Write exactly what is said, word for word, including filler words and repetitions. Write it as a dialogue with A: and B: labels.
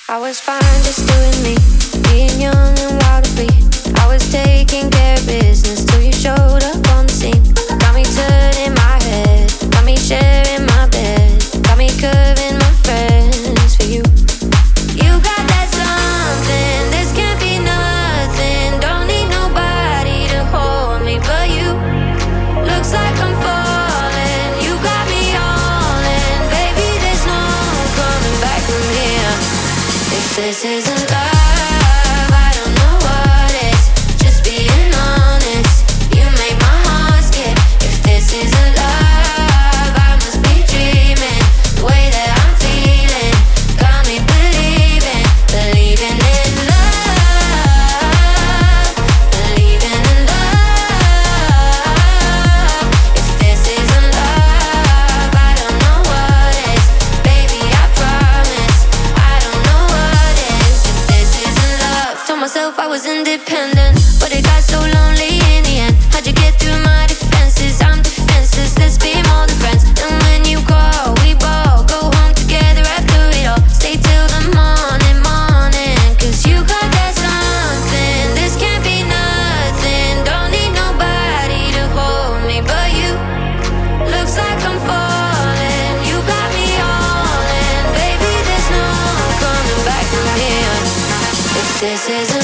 A: I was fine just doing me, being young and wild and free. I was taking care of business till you showed up on the scene. Got me turning my head, got me sharing my bed, got me curving my friends for you. You got that something, this can't be nothing. Don't need nobody to hold me but you. Looks like I'm falling, you got me all in. Baby, there's no coming back from here. If this isn't love, I don't know what is. Just being honest, you make my heart skip. If this isn't love, I must be dreaming. The way that I'm feeling got me believing, believing in love, believing in love. If this isn't love, I don't know what is. Baby, I promise, I don't know what is. If this isn't love, told myself I was independent, but it got so lonely in the end. How'd you get through my defenses? I'm defenseless, let's be more than friends. And when you call, we ball, go home together after it all. Stay till the morning, morning. Cause you got that something, this can't be nothing. Don't need nobody to hold me but you. Looks like I'm falling, you got me all in. Baby, there's no coming back from here. If this is